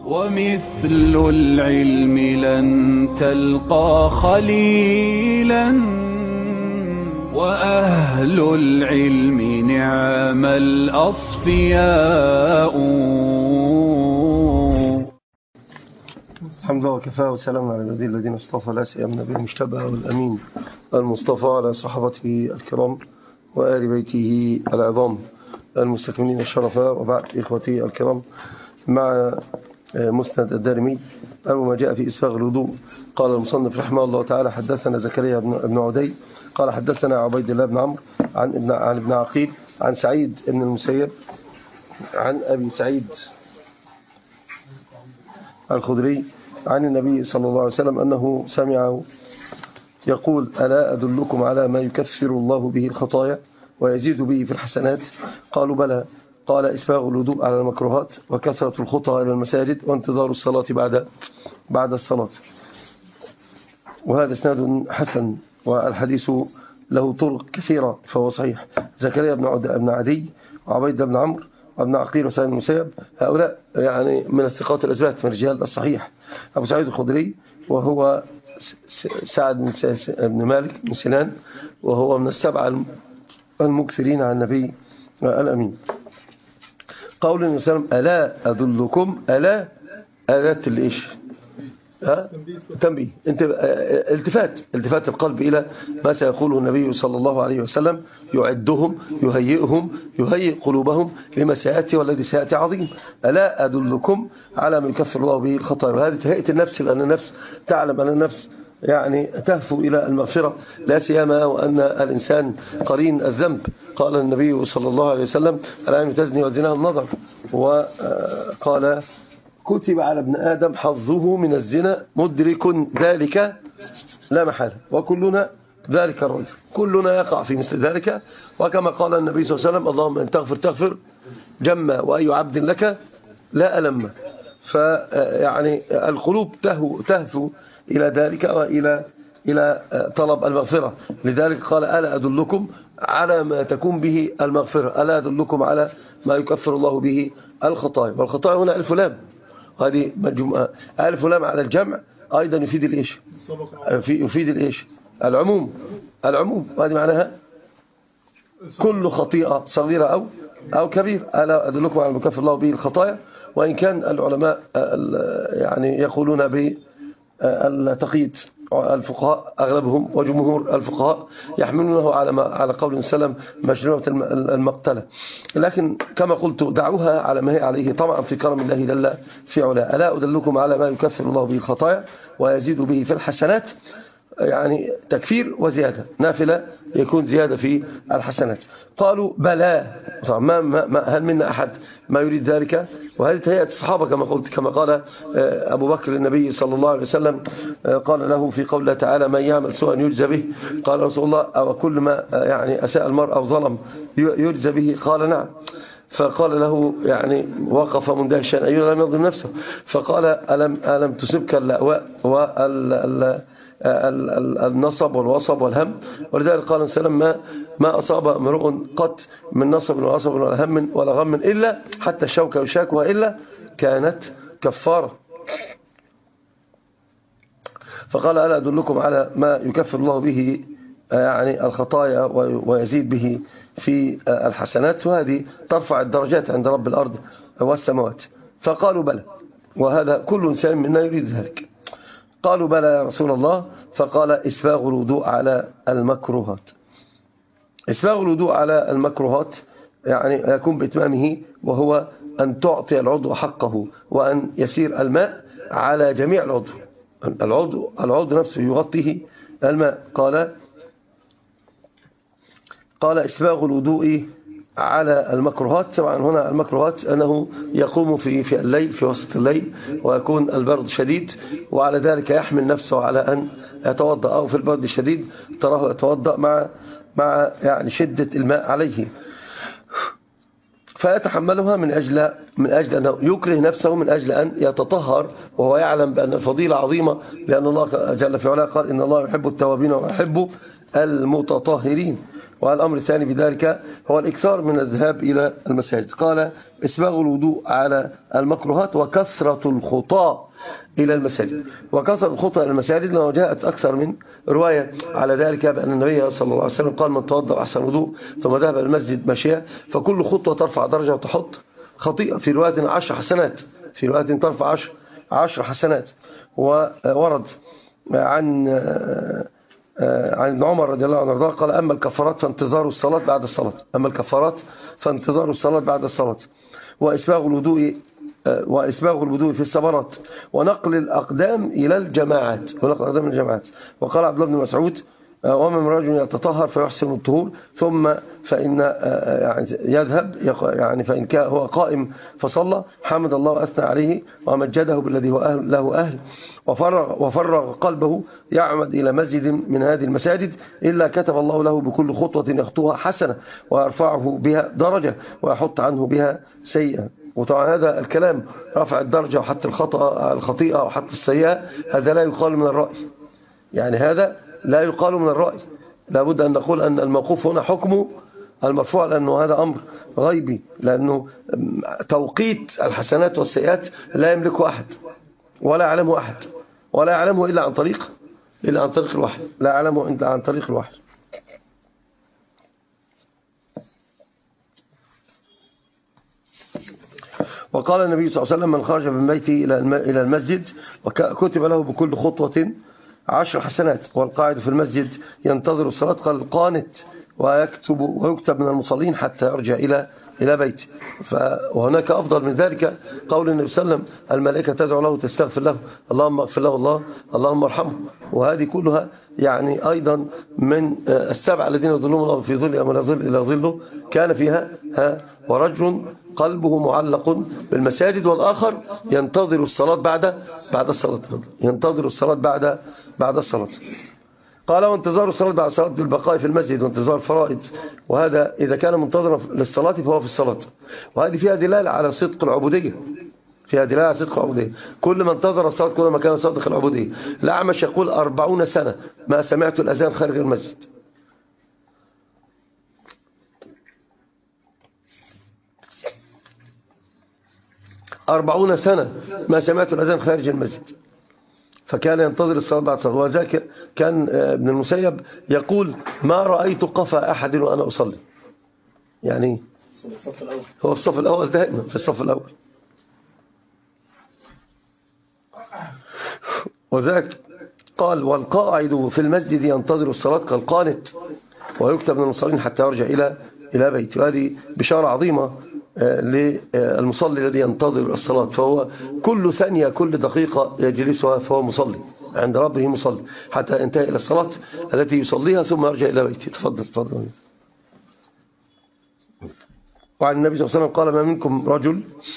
ومثل العلم لن تلقى خليلا وأهل العلم نعم الأصفياء. الحمد لله وكفى وسلام على الذين اصطفى لا سيما النبي المجتبى والأمين المصطفى على صحابته الكرام وآل بيته العظام المستكملين الشرفاء. وبعد إخوتي الكرام، مع مسند الدارمي أو ما جاء في إسباغ الوضوء. قال المصنف رحمه الله تعالى: حدثنا زكريا بن عدي قال حدثنا عبيد الله بن عمرو عن ابن عقيل عن سعيد بن المسيب عن أبي سعيد الخدري عن النبي صلى الله عليه وسلم أنه سمعه يقول: ألا أدلكم على ما يكفر الله به الخطايا ويزيد به في الحسنات؟ قالوا: بلى. قال: إسباغ الوضوء على المكروهات وكثرة الخطى إلى المساجد وانتظار الصلاة بعد الصلاة. وهذا اسناد حسن، والحديث له طرق كثيرة فهو صحيح. زكريا بن عدي وعبيد بن عمرو وابن عقيل وسعيد بن المسيب، هؤلاء يعني من الثقات الأثبات من رجال الصحيح. أبو سعيد الخدري وهو سعد بن مالك بن سنان، وهو من السبعة المكثرين عن النبي الأمين. قول النبي صلى الله عليه وسلم: ألا أدلكم؟ ألا أدت الإيش؟ تنبيه. التفات القلب إلى ما سيقوله النبي صلى الله عليه وسلم، يعدهم يهيئ قلوبهم لما سيأتي والذي سيأتي عظيم. ألا أدلكم على ما يكفر الله به الخطايا؟ وهذه تهيئة النفس، لأن النفس تعلم أن النفس يعني تهفو إلى المغفرة، لا سيما وأن الإنسان قرين الذنب. قال النبي صلى الله عليه وسلم: العين تزني وزناها النظر. وقال: كتب على ابن آدم حظه من الزنا مدرك ذلك لا محالة، وكلنا ذلك الرجل، كلنا يقع في مثل ذلك. وكما قال النبي صلى الله عليه وسلم: اللهم إن تغفر جمّا وأي عبد لك لا ألم. فيعني القلوب تهفو إلى ذلك وإلى طلب المغفرة. لذلك قال: ألا أدلكم على ما تكون به المغفرة؟ ألا أدلكم على ما يكفر الله به الخطايا؟ والخطايا هنا ألف لام، هذه مجموعة ألف لام على الجمع أيضا يفيد الإيش؟ يفيد الإيش؟ العموم. وهذه معناها كل خطيئة صغيرة أو كبيرة. ألا أدلكم على ما يكفر الله به الخطايا. وإن كان العلماء يعني يقولون بالتقييد، الفقهاء أغلبهم وجمهور الفقهاء يحملونه على قول سلم مشروعة المقتلة، لكن كما قلت دعوها على ما هي عليه طمعا في كرم الله جل في علاه. ألا أدلكم على ما يكفر الله به الخطايا ويزيد به في الحسنات؟ يعني تكفير وزيادة، نافلة يكون زيادة في الحسنات. قالوا: بلى. هل منا أحد ما يريد ذلك؟ وهذه تهيئة الصحابة كما قلت، كما قال أبو بكر النبي صلى الله عليه وسلم، قال له في قوله تعالى: من يعمل سوءا يجزى به. قال رسول الله: أو كل ما يعني أساء المرء أو ظلم يجزى به؟ قال: نعم. فقال له يعني وقف مندهشا: أيها لم يظلم نفسه؟ فقال: ألم تصبك اللأواء النصب والوصب والهم؟ ولذلك قال سلم: ما أصاب امرؤ قط من نصب وعصب ولا هم ولا غم إلا حتى الشوكة يشاكها إلا كانت كفارة. فقال: ألا أدلكم على ما يكفر الله به يعني الخطايا ويزيد به في الحسنات؟ وهذه ترفع الدرجات عند رب الأرض والسماوات. فقالوا: بلى. وهذا كل إنسان منا يريد ذلك. قالوا: بلى يا رسول الله. فقال: إسباغ الوضوء على المكروهات. إسباغ الوضوء على المكروهات يعني يكون بإتمامه، وهو أن تعطي العضو حقه، وأن يسير الماء على جميع العضو نفسه يغطيه الماء. قال: إسباغ الوضوء على المكروهات. طبعا هنا المكروهات أنه يقوم في الليل، في وسط الليل، ويكون البرد شديد، وعلى ذلك يحمل نفسه على أن يتوضأ، أو في البرد الشديد تراه يتوضأ مع يعني شدة الماء عليه، فيتحملها من أجل أنه يكره نفسه، من أجل أن يتطهر، وهو يعلم بأن الفضيلة عظيمة، لأن الله جل في علاه قال: إن الله يحب التوابين ويحب المتطهرين. والأمر الثاني في ذلك هو الإكثار من الذهاب إلى المساجد. قال إسباغ الوضوء على المكروهات وكثرة الخطى إلى المساجد. وكثرة الخطى إلى المساجد لما جاءت أكثر من رواية على ذلك، بأن النبي صلى الله عليه وسلم قال من توضأ أحسن وضوء ثم ذهب إلى المسجد مشيا فكل خطوة ترفع درجة وتحط خطيئة، في رواية 10 حسنات، في رواية ترفع 10 حسنات. وورد عن ابن عمر رضي الله عنه قال أما الكفارات فانتظار الصلاة بعد الصلاة، أما الكفارات فانتظار الصلاة بعد الصلاة، وإسباغ الوضوء في السبرات، ونقل الأقدام إلى الجماعات، وقال عبد الله بن مسعود ومن رجل يتطهر فيحسن الطهور ثم فإن يذهب يعني فإن كان هو قائم فصلى حمد الله وأثنى عليه ومجده بالذي هو له أهل وفرغ قلبه يعمد إلى مسجد من هذه المساجد إلا كتب الله له بكل خطوة يخطوها حسنة ويرفعه بها درجة ويحط عنه بها سيئة. وطبعا هذا الكلام رفع الدرجة وحتى الخطيئة وحتى السيئة هذا لا يقال من الرأي، يعني هذا لا يقال من الرأي، لابد أن نقول أن الموقوف هنا حكمه المرفوع، لأنه هذا أمر غيبي، لأنه توقيت الحسنات والسيئات لا يملكه أحد ولا يعلمه أحد، ولا يعلمه إلا عن طريق الوحي، لا يعلمه إلا عن طريق الوحي. وقال النبي صلى الله عليه وسلم من خرج من بيته إلى المسجد وكتب له بكل خطوة 10 حسنات، والقاعد في المسجد ينتظر الصلاة قال القانت ويكتب من المصلين حتى يرجع إلى بيته. وهناك أفضل من ذلك قول النبي صلى الله عليه وسلم الملائكة تدعو له تستغفر له اللهم اغفر له اللهم ارحمه. وهذه كلها يعني أيضا من السبع الذين يظلون الله في ظل يوم لا ظل إلا ظله كان فيها ورجل قلبه معلق بالمساجد، والآخر ينتظر الصلاة بعد الصلاة، ينتظر الصلاة بعد الصلاة. قال وانتظار الصلاة بعد الصلاة بالبقاء في المسجد وانتظار الفرائض، وهذا إذا كان منتظرا للصلاة فهو في الصلاة. وهذه فيها دلالة على صدق العبودية، كل ما انتظر الصلاة كل ما كان صادق العبودية. الأعمش يقول 40 سنة ما سمعت الأذان خارج المسجد، 40 سنة ما سمعت الأذان خارج المسجد، فكان ينتظر الصلاة بعد الصلاة. وذاك كان ابن المسيب يقول ما رأيت قفا أحد وأنا أصلي، يعني هو في الصف الأول دائما في الصف الأول. وذاك قال والقاعد في المسجد ينتظر الصلاة كالقانت ويكتب من المصلين حتى يرجع إلى بيته. وهذه بشارة عظيمة للمصلي الذي ينتظر الصلاة، فهو كل ثانية كل دقيقة يجلسها فهو مصلي عند ربه مصلي حتى ينتهي إلى الصلاة التي يصليها ثم يرجع إلى بيته. تفضل. وعن النبي صلى الله عليه وسلم قال ما منكم رجل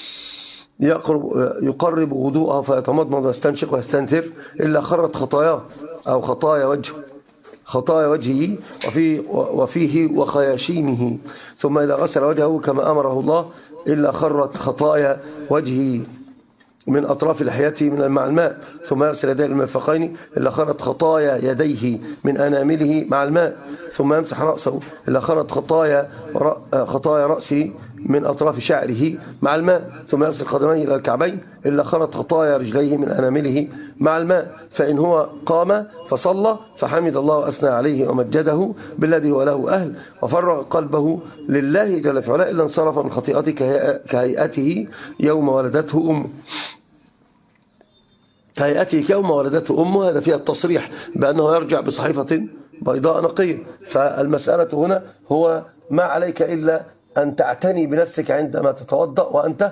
يقرب وضوءه فيتمضمض ويستنشق ويستنثر إلا خرت خطاياه أو خطايا وجهه وفيه وخياشيمه، ثم إذا غسل وجهه كما أمره الله إلا خرت خطايا وجهه من أطراف لحيته مع الماء، ثم يغسل يديه المرفقين إلا خرت خطايا يديه من أنامله مع الماء، ثم يمسح رأسه إلا خرت خطايا رأسه من أطراف شعره مع الماء، ثم يغسل قدميه إلى الكعبين إلا خرت خطايا رجليه من أنامله مع الماء. فإن هو قام فصلى فحمد الله وأثنى عليه ومجده بالذي هو له أهل وفرغ قلبه لله جل في علاه إلا انصرف من خطيئته كهيئته يوم ولدته أمه. كهيئته يوم ولدته أمه، هذا فيها التصريح بأنه يرجع بصحيفة بيضاء نقية. فالمسألة هنا هو ما عليك إلا أن تعتني بنفسك عندما تتوضأ وأنت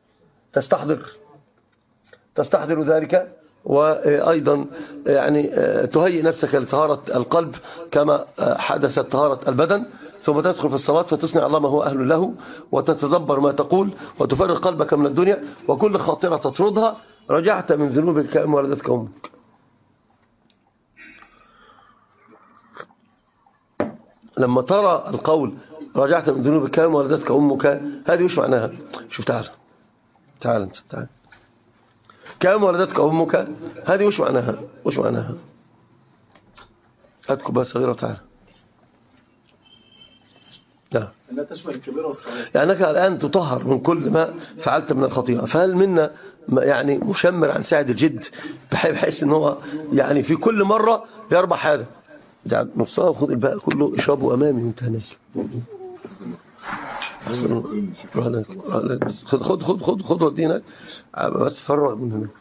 تستحضر ذلك، وأيضا يعني تهيئ نفسك لطهارة القلب كما حدثت طهارة البدن، ثم تدخل في الصلاة فتصنع الله ما هو أهل له وتتدبر ما تقول وتفرغ قلبك من الدنيا، وكل خاطرة تطردها رجعت من ذنوبك كأم ولدتك أمك. لما ترى القول رجعت من ذنوبك كأم ولدتك أمك، هذه وش معناها؟ شوف تعال كأم ولدتك أمك، هذه وش معناها؟ هاتكم بس صغيرة تعال. لا. انها تشمل الكبيره والصغيره. لأنك الآن تطهر من كل ما فعلت من الخطيئة، فهل منا يعني مشمر عن ساعد الجد بحيث ان هو يعني في كل مرة يربح هذا يعني نصها وخذ الباقي كله اشربه أمامي وانت نازل. خد ودينك بس فرغ من هنا.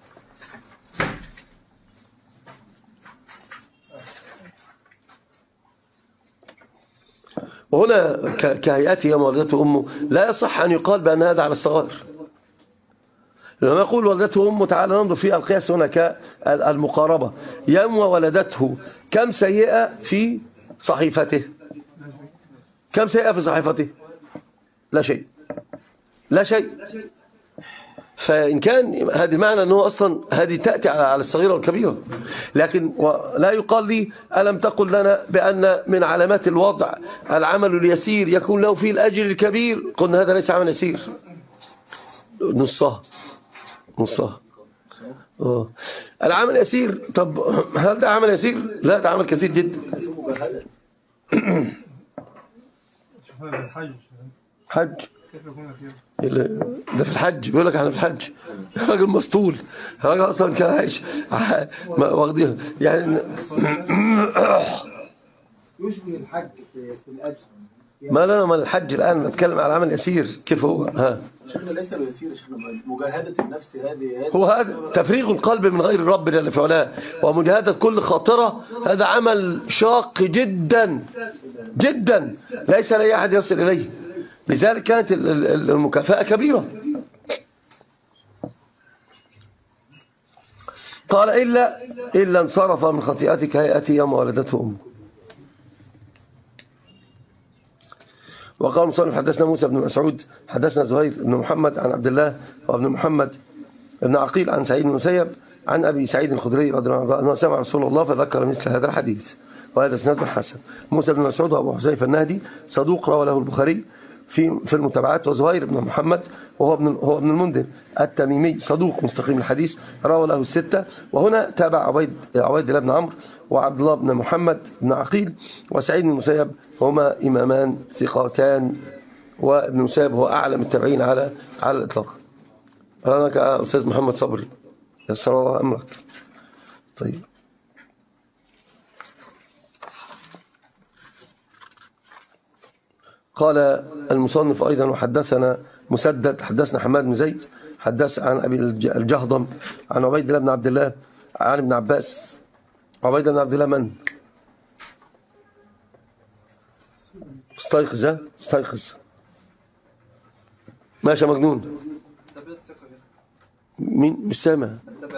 وهنا كهيئته يوم ولدته أمه لا يصح أن يقال بأن هذا على الصغائر. لما يقول ولدته أمه تعالى ننظر في القياس هنا كالمقاربة. يوم ولدته كم سيئة في صحيفته؟ كم سيئة في صحيفته؟ لا شيء، لا شيء. فإن كان هذه معنى أنه أصلا هذه تأتي على الصغيرة والكبيرة، لكن لا يقال لي ألم تقل لنا بأن من علامات الوضع العمل اليسير يكون له فيه الأجر الكبير؟ قلنا هذا ليس عمل يسير، نصها. العمل يسير. طب هل ده عمل يسير؟ لا، ده عمل كثير جدا. حج ده في الحج، بيقول لك احنا في الحج. راجل مسطول، راجل اصلا كان عايش واخديها يعني. يشبه الحج في الاجر. ما لنا من الحج الان، نتكلم على العمل اليسير كيف هو. شيخنا ليس بيسير، شيخنا مجاهده النفس هذه هو هذا تفريغ القلب من غير الرب جل في علاه ومجاهده كل خاطره. هذا عمل شاق جدا جدا، ليس لاي احد يصل اليه، لذلك كانت المكافأة كبيرة. قال إلا انصرف من خطيئتك هيئتي يوم ولدته أمه. وقال مصنف حدثنا موسى بن مسعود حدثنا زهير بن محمد عن عبد الله وابن محمد بن عقيل عن سعيد بن مسيب عن أبي سعيد الخدري رضي الله عنه أنه سمع رسول الله فذكر مثل هذا الحديث، وهذا اسناد حسن. موسى بن مسعود وأبو حذيفة النهدي صدوق روى له البخاري في المتابعات، وزهير بن محمد هو ابن المنذر التميمي صدوق مستقيم الحديث روى له الستة. وهنا تابع عبيد الله بن عمرو وعبد الله بن محمد بن عقيل وسعيد بن المسيب، هما إمامان ثقاتان، وابن المسيب هو أعلم التابعين على الإطلاق. أهلك أستاذ محمد صبري، يسر الله أمرك. طيب، قال المصنف أيضا وحدثنا مسدد حدثنا حماد بن زيد حدث عن أبي الجهضم عن عبيد الله بن عبد الله عن ابن عباس. عبيد الله بن عبد الله من؟ استيقظ ماشي يا مجنون. مين مش سامع؟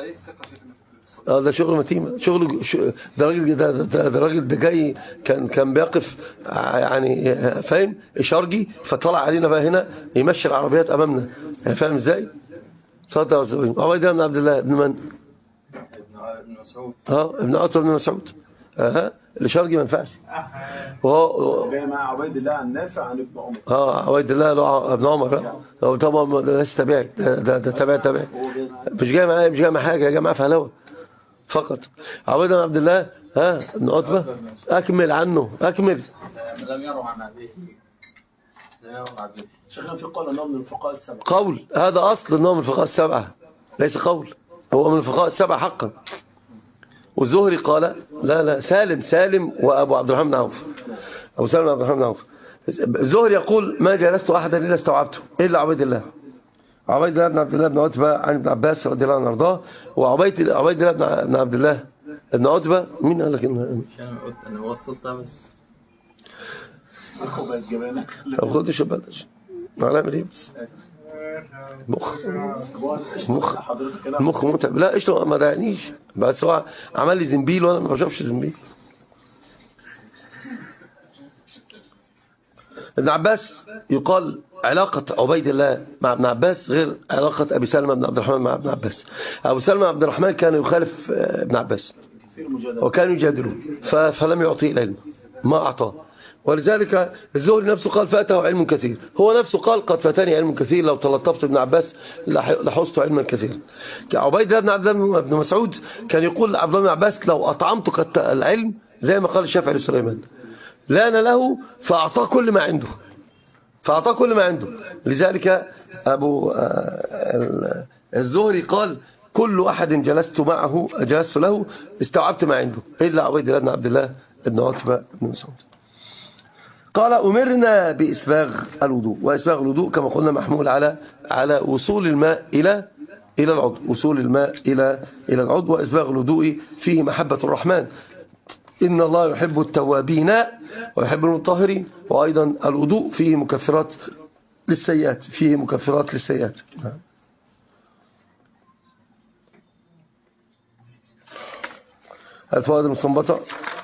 ده شغل متيمة، ده راجل ده جاي كان بيقف يعني فاهم إشارجي، فطلع علينا بقى هنا يمشي العربيات أمامنا، فاهم إزاي؟ صدق يا أستاذ. عبيد الله بن عبد الله ابن من؟ ابن مسعود. ابن عتبة بن مسعود. الإشارجي ما ينفعش. وهو جاي مع عبيد الله عن نافع عن ابن عمر. عبيد الله ابن عمر. طبعا ده ليس تابعي، ده تابعي. مش جاي مع حاجة، جاي معاه فهلوه فقط. عبيد بن عبد الله ابن عتبة. أكمل عنه، أكمل. لم يروا عن أبيه. شيخنا في قول أنه من الفقهاء السبعة. قول، هذا أصل أنه من الفقهاء السبعة، ليس قول، هو من الفقهاء السبعة حقا. والزهري قال لا سالم وأبو عبد الرحمن بن عوف، أبو سالم وعبد الرحمن بن عوف. الزهري يقول ما جلست أحدا إلا استوعبته إلا عبيد الله بن عبد الله بن عتبة عن ابن عباس رضي الله عنه وارضاه. وعبيد الله بن عبد الله بن عتبة مين قال لك أنا وصلتها بس طب خدش بلاش نعمل ايه بس المخ متعب. لا قشطه ما دعنيش، بس هو عمل لي زنبيل وانا ما بشوفش زنبيل. ابن عباس يقال علاقة عبيد الله مع ابن عباس غير علاقة أبي سلمة بن عبد الرحمن مع ابن عباس. أبو سلمة عبد الرحمن كان يخالف ابن عباس وكان يجادله فلم يعطيه العلم، ما أعطاه. ولذلك الزهري نفسه قال فاته علم كثير، هو نفسه قال قد فاتني علم كثير لو تلطفت ابن عباس لحصت علما كثيرا. عبيد الله بن عبد الله بن مسعود كان يقول عبد الله بن عباس لو أطعمتك العلم زي ما قال الشافعي لسليمان، لان له فأعطاه كل ما عنده. لذلك أبو الزهري قال كل أحد جلست له استوعبت ما عنده إلا عبيد الله بن عبد الله بن عتبة بن مسعود. قال أمرنا بإسباغ الوضوء، وإسباغ الوضوء كما قلنا محمول على وصول الماء إلى العضو، وصول الماء إلى العضو. وإسباغ الوضوء فيه محبة الرحمن، إن الله يحب التوابين ويحب المطهرين. وأيضا الوضوء فيه مكفرات للسيئات، الفوائد المستنبطة.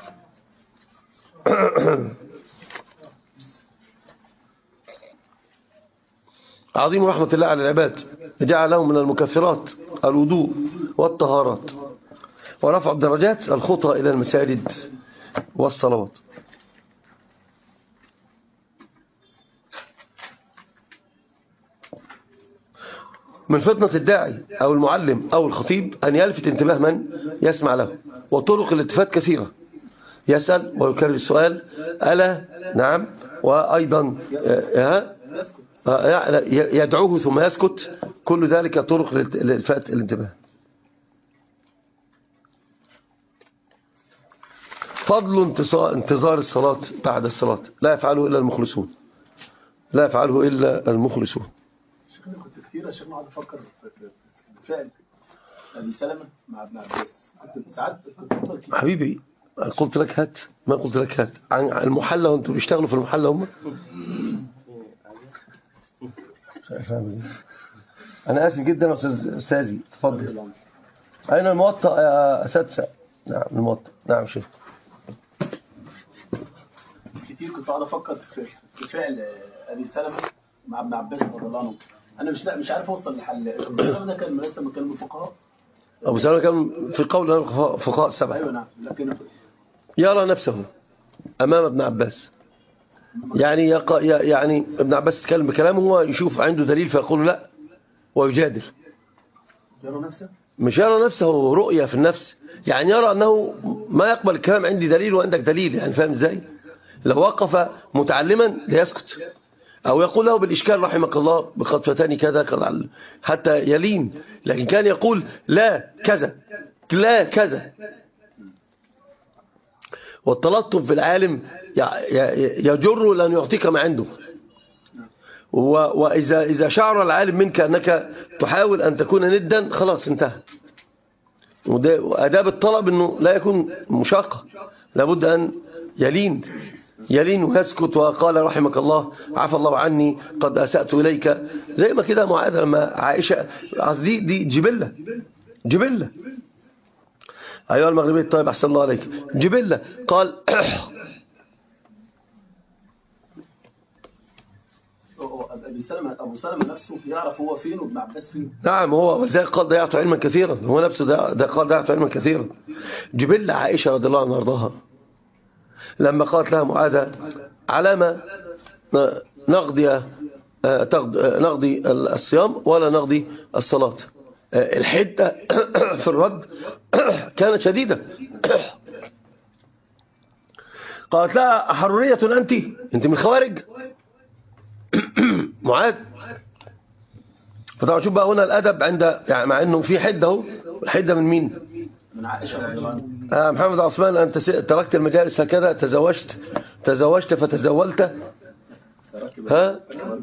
عظيم رحمة الله على العباد، جعل لهم من المكفرات الوضوء والطهارات، ورفع الدرجات الخطى إلى المساجد والصلوات. من فتنة الداعي أو المعلم أو الخطيب أن يلفت انتباه من يسمع له، وطرق الالتفات كثيرة، يسأل ويكرر السؤال ألا نعم، وأيضا يدعوه ثم يسكت، كل ذلك طرق لإلفات الانتباه. فضل انتظار الصلاة بعد الصلاة، لا يفعله إلا المخلصون. شيخنا كنت كتير عشان اقعد افكر في فعل ابي سلمة مع ابن عباس، كنت ساعات بفضل كتير. حبيبي قلت لك هات، ما قلت لك هات عن المحلى، وانتوا بيشتغلوا في المحلى هم. انا اسف جدا يا استاذي، تفضل. اين الموطأ يا اساتذه؟ نعم الموطأ، نعم شيخ. كتير كنت قاعد افكر في فعل ابي سلمة مع ابن عباس رضي الله عنه. انا مش عارف اوصل لحل. ابو سلمة ده كان لسه كان من الفقهاء. ابو سلمة كان في قول الفقهاء السبعه. ايوه نعم، لكن يرى نفسه امام ابن عباس، يعني ابن عباس يتكلم بكلامه، هو يشوف عنده دليل فيقول لا ويجادل. يرى نفسه، مش يرى نفسه رؤية في النفس، يعني يرى أنه ما يقبل الكلام، عندي دليل وعندك دليل، يعني فاهم ازاي؟ لو وقف متعلما ليسكت، أو يقول له بالإشكال رحمك الله بقد فتاني كذا حتى يلين، لكن كان يقول لا كذا. والتلطف بالعالم يجر لأن يعطيك ما عنده. وإذا شعر العالم منك أنك تحاول أن تكون ندا، خلاص انتهى. وأداب الطلب أنه لا يكون مشاقة، لابد أن يلين ويسكت. وقال رحمك الله عفى الله عني قد أسأت إليك، زي ما كده معاذ لما عائشة، دي جبلة. أيها المغربي الطيب أحسن الله عليك، جبلة. قال أبو سلمة نفسه يعرف هو فين وابن عباس فين. نعم، هو ولذلك قال ضيعت علما كثيرا، هو نفسه ده قال ضيعت علما كثيرا. جبلة عائشة رضي الله عنها وارضاها لما قالت لها معاذة على ما نقضي الصيام ولا نقضي الصلاة، الحدة في الرد كانت شديدة. قالت لها حرورية أنت من الخوارج معاذ. فطبعا شوف بقى هنا الأدب عند، يعني مع أنه في حدة اهو، الحدة من مين؟ من عائشة رضي الله عنها. محمد عثمان، أنت تركت المجالس هكذا، تزوجت فتزولت، ها؟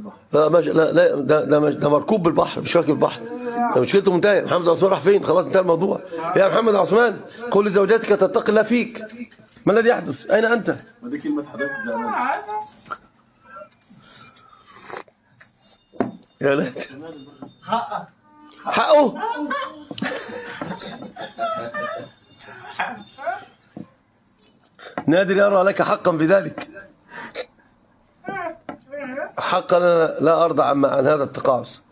لا ده مركوب بالبحر، مش راكب البحر، ده مشكلته منتهية. محمد عثمان راح فين؟ خلاص انتهى الموضوع. يا محمد عثمان قل لزوجاتك تتقي الله فيك، ما الذي يحدث؟ أين أنت؟ ما دي كلمة حضرتك بأمان. يا ليت حقه. نادر يرى لك حقا بذلك، حقا لا أرضى عن هذا التقاعس.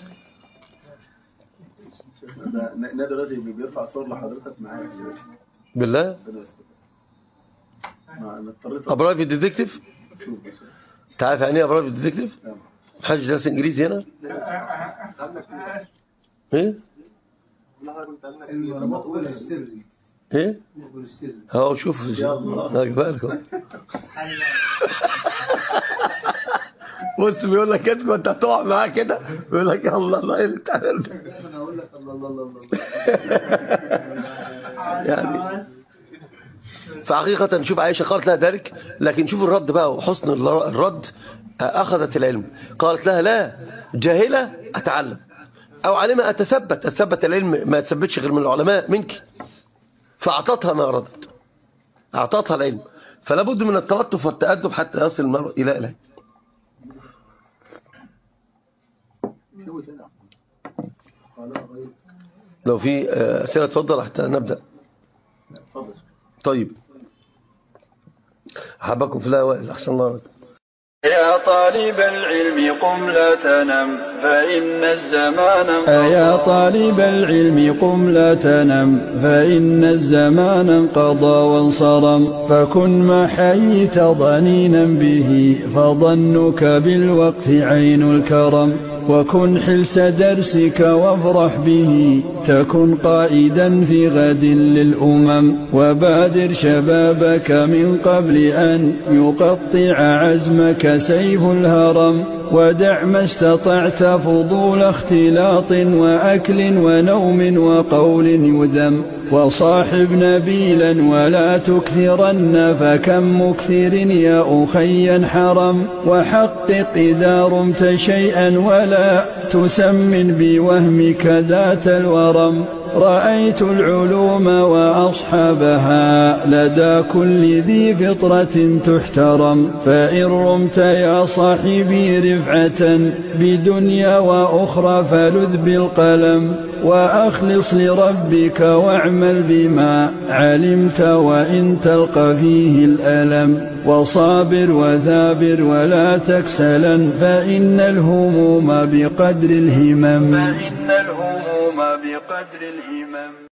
نادر الذي بيرفع صور لحضرتك معايا بالله. أبرايفت ديتكتيف، تعرف يعني ايه أبرايفت ديتكتيف؟ محدش درس انجليزي هنا؟ ايه؟ المطول السري. ايه هو شوف بالكم بص بيقول لك كده وانت هتقع معاه كده بيقول لك يا الله الله ايه اللي بتعمله ده. انا اقول لك الله الله الله الله يعني فحقيقة شوف عائشة قالت لها ذلك، لكن شوف الرد بقى وحسن الرد. أخذت العلم، قالت لها لا جاهلة أتعلم، أو علمة أتثبت العلم ما يتثبتش غير من العلماء منك. فأعطتها ما أرادت، أعطتها العلم. فلا بد من التلطف والتأدب حتى يصل المرء إلى إله. لو في أسئلة تفضل حتى نبدأ. طيب أحبكم في الله وإذا أحسن الله عليكم. يا طالب العلم قم لا تنم فإن الزمان يا طالب العلم قم لا تنم فإن الزمان انقضى وانصرم فكن ما حييت ضنينا به فظنك بالوقت عين الكرم وكن حلس درسك وافرح به تكن قائدا في غد للأمم وبادر شبابك من قبل أن يقطع عزمك سيف الهرم ودع ما استطعت فضول اختلاط وأكل ونوم وقول يذم وصاحب نبيلا ولا تكثرن فكم مكثر يا أخي حرم وحقق إذا رمت شيئا ولا تسمن بوهمك ذات الورم رأيت العلوم وأصحابها لدى كل ذي فطرة تحترم فإن رمت يا صاحبي رفعة بدنيا وأخرى فلذ بالقلم وأخلص لربك واعمل بما علمت وإن تلقى فيه الألم وصابر وثابر ولا تكسلا فإن الهموم بقدر الهمم